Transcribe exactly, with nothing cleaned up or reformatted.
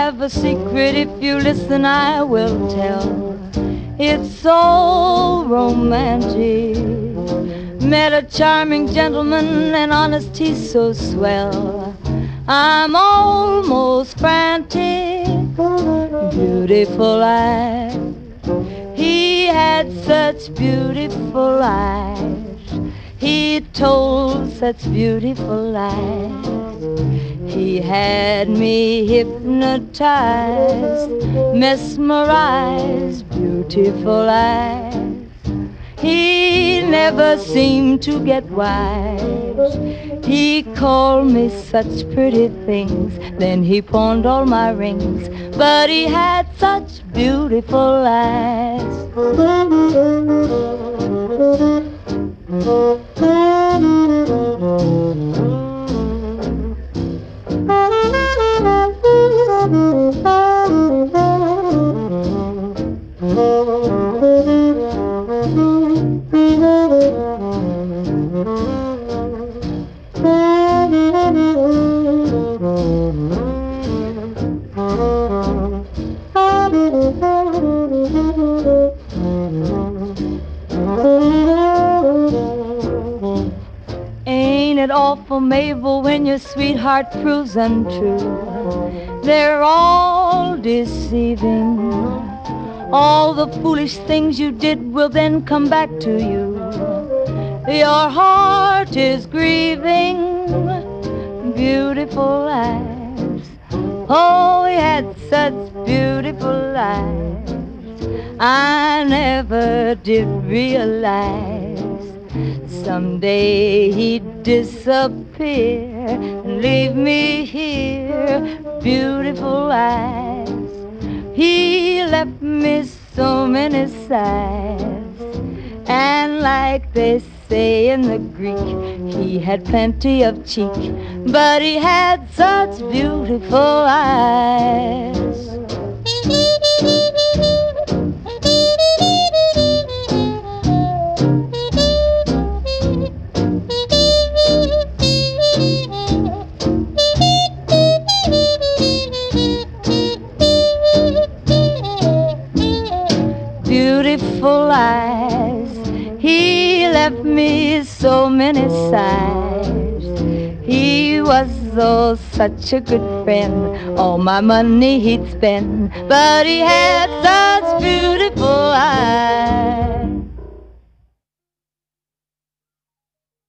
have a secret. If you listen, I will tell. It's so romantic. Met a charming gentleman, and honest, he's so swell. I'm almost frantic. Beautiful eyes. He had such beautiful eyes. He told such beautiful lies. He had me hypnotized, mesmerized, beautiful eyes. He never seemed to get wise. He called me such pretty things, then he pawned all my rings. But he had such beautiful eyes. Ain't it awful, Mabel, when your sweetheart proves untrue? They're all deceiving. All the foolish things you did will then come back to you. Your heart is grieving. Beautiful eyes. Oh, he had such beautiful eyes. I never did realize someday he'd disappear and leave me here. Beautiful eyes. He left me so many sighs, and like they say in the Greek, he had plenty of cheek, but he had such beautiful eyes. Beautiful eyes. He left me so many sighs. He was oh such a good friend. All my money he'd spend, but he had such beautiful eyes.